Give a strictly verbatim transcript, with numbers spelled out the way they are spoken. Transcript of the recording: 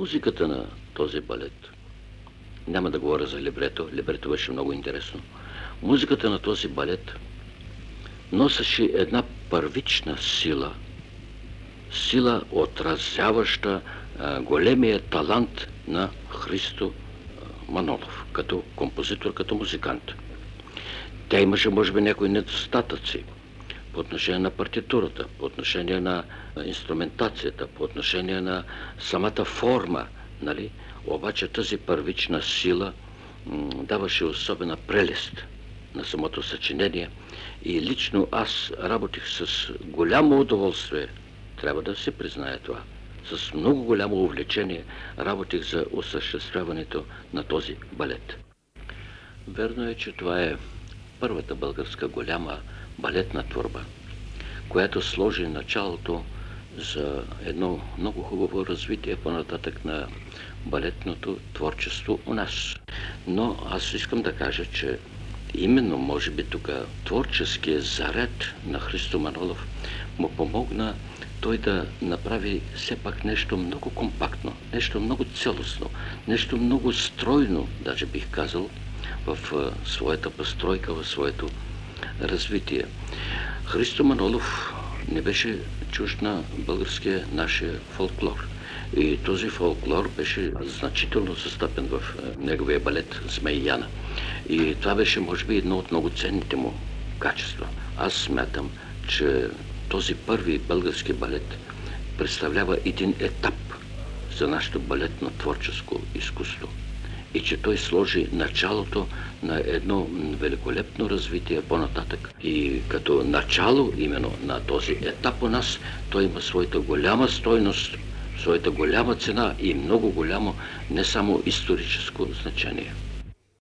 Музиката на този балет, няма да говоря за либрето, либрето беше много интересно. Музиката на този балет носеше една първична сила, сила отразяваща а, големия талант на Христо Манолов, като композитор, като музикант. Тя имаше, може би, някои недостатъци по отношение на партитурата, по отношение на инструментацията, по отношение на самата форма, нали? Обаче тази първична сила даваше особена прелест на самото съчинение и лично аз работих с голямо удоволствие, трябва да се признае това, с много голямо увлечение работих за осъществяването на този балет. Верно е, че това е първата българска голяма балетна творба, която сложи началото за едно много хубаво развитие по-нататък на балетното творчество у нас. Но аз искам да кажа, че именно, може би тук, творческия заред на Христо Манолов му помогна той да направи все пак нещо много компактно, нещо много целостно, нещо много стройно, даже бих казал, в своята постройка, в своето развитие. Христо Манолов не беше чужд на българския нашия фолклор. И този фолклор беше значително застъпен в неговия балет «Змей Яна». И това беше, може би, едно от много ценните му качества. Аз смятам, че този първи български балет представлява един етап за нашето балетно творческо изкуство. И че той сложи началото на едно великолепно развитие по-нататък. И като начало именно на този етап у нас, той има своята голяма стойност, своята голяма цена и много голямо не само историческо значение.